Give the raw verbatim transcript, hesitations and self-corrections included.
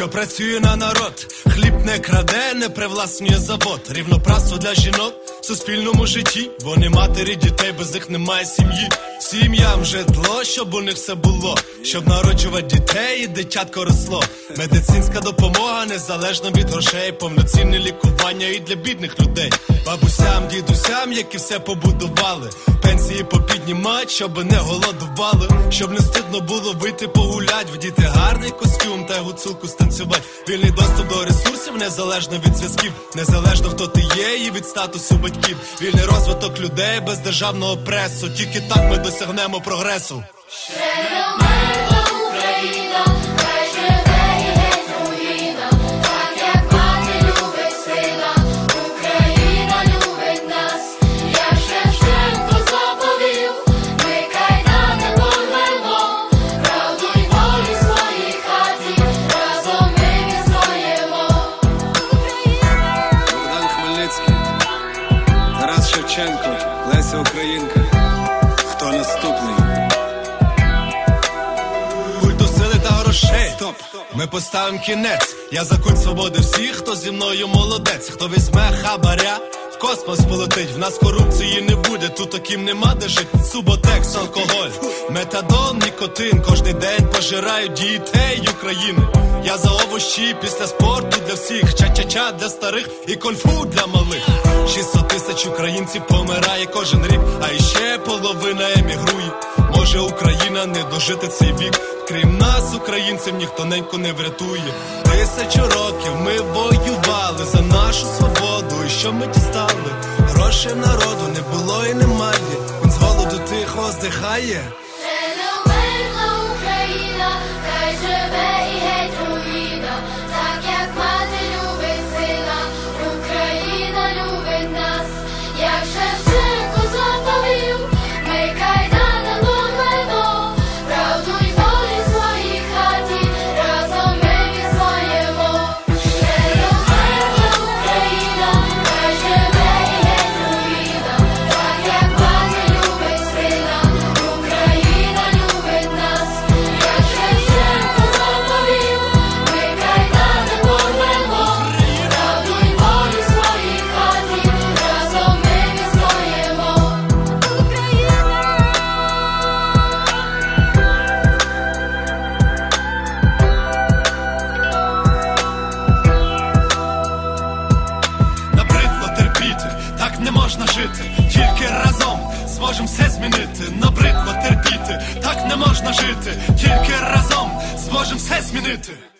що працює на народ. Хліб не краде, не привласнює завод. Рівноправство для жінок в суспільному житті. Вони матері дітей, без них немає сім'ї. Сім'ям житло, щоб у них все було, щоб народжувати дітей і дитятко росло. Медицинська допомога незалежно від грошей. Повноцінне лікування і для бідних людей. Бабусям, дідусям, які все побудували. Пенсії попіднімать, щоб не голодували. Щоб не стидно було вийти погулять. Вдіти гарний костюм та гуцулку станцювать. Вільний доступ до ресурсів, незалежно від зв'язків. Незалежно хто ти є і від статусу батьків. Вільний розвиток людей без державного пресу. Тільки так ми досягнемо прогресу. Ще не вмерла Україна, хай живе і геть руїна. Так як мати любить сина, Україна любить нас. Як Шевченко заповів, ми кайдани порвемо. Правду й волю в своїй хаті, разом ми відстоїмо. Богдан Хмельницький, Тарас Шевченко, Леся Українка. Хто наступний? Культу сили та грошей. Стоп. Ми поставимо кінець. Я за культ свободи всіх, хто зі мною молодець. Хто візьме хабаря, в космос полетить. В нас корупції не буде, тут таким нема де жить. Суботекс, алкоголь, метадон, нікотин. Кожний день пожирають дітей України. Я за овощі після спорту для всіх. Ча-ча-ча для старих і кольфу для малих. шістсот тисяч українців помирає кожен рік, а іще половина емігрує. Може Україна не дожити цей вік. Крім нас, українців, ніхто ненько не врятує. Тисячу років ми воювали за нашу свободу. І що ми дістали? Грошей народу не було і немає. Він з голоду тихо здихає. Ще не вмерла Україна, хай живе і геть руїна. Так як мати любить сина, Україна любить нас. Як Шевченко заповів, ми кайдани порвемо. Правду й волю в своїй хаті, разом ми відстоїмо. Ще не вмерла Україна, хай живе і геть руїна. Так як мати любить сина, Україна любить нас. Як Шевченко заповів, ми кайдани порвемо. Правду й волю в своїй хаті, разом ми відстоїмо. Набридло терпіти, так не можна жити. Тільки разом зможем все змінити. Набридло терпіти, так не можна жити. Тільки разом зможем все змінити.